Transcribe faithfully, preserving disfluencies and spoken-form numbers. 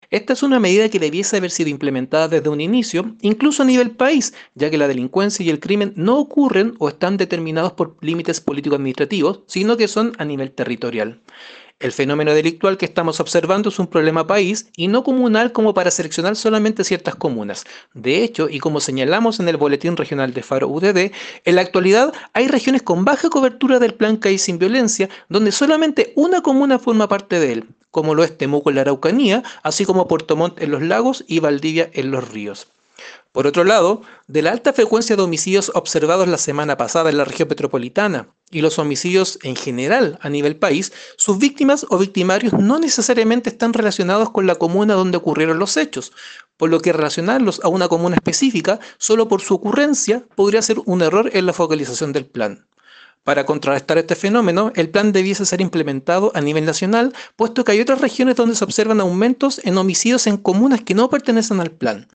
Esta es una medida que debiese haber sido implementada desde un inicio, incluso a nivel país, ya que la delincuencia y el crimen no ocurren o están determinados por límites político-administrativos, sino que son a nivel territorial. El fenómeno delictual que estamos observando es un problema país y no comunal como para seleccionar solamente ciertas comunas. De hecho, y como señalamos en el Boletín Regional de Faro U D D, en la actualidad hay regiones con baja cobertura del Plan País sin Violencia, donde solamente una comuna forma parte de él, como lo es Temuco en la Araucanía, así como Puerto Montt en los lagos y Valdivia en los ríos. Por otro lado, de la alta frecuencia de homicidios observados la semana pasada en la región metropolitana y los homicidios en general a nivel país, sus víctimas o victimarios no necesariamente están relacionados con la comuna donde ocurrieron los hechos, por lo que relacionarlos a una comuna específica solo por su ocurrencia podría ser un error en la focalización del plan. Para contrarrestar este fenómeno, el plan debiese ser implementado a nivel nacional, puesto que hay otras regiones donde se observan aumentos en homicidios en comunas que no pertenecen al plan.